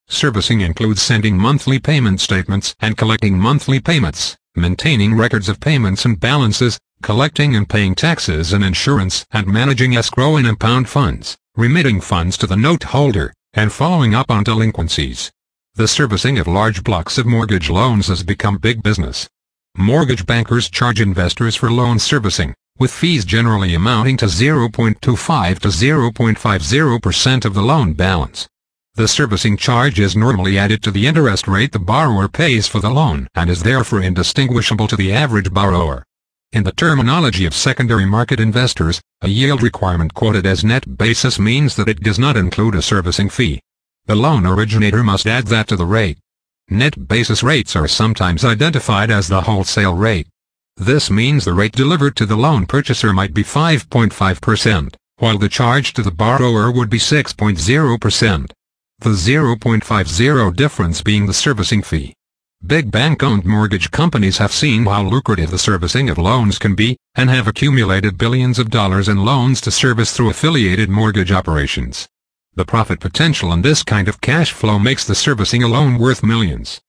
Servicing includes sending monthly payment statements and collecting monthly payments, maintaining records of payments and balances, collecting and paying taxes and insurance, and managing escrow and impound funds, remitting funds to the note holder, and following up on delinquencies. The servicing of large blocks of mortgage loans has become big business. Mortgage bankers charge investors for loan servicing, with fees generally amounting to 0.25 to 0.50% of the loan balance. The servicing charge is normally added to the interest rate the borrower pays for the loan and is therefore indistinguishable to the average borrower. In the terminology of secondary market investors, a yield requirement quoted as net basis means that it does not include a servicing fee. The loan originator must add that to the rate. Net basis rates are sometimes identified as the wholesale rate. This means the rate delivered to the loan purchaser might be 5.5%, while the charge to the borrower would be 6.0%. The 0.50 difference being the servicing fee. Big bank-owned mortgage companies have seen how lucrative the servicing of loans can be, and have accumulated billions of dollars in loans to service through affiliated mortgage operations. The profit potential in this kind of cash flow makes the servicing alone worth millions.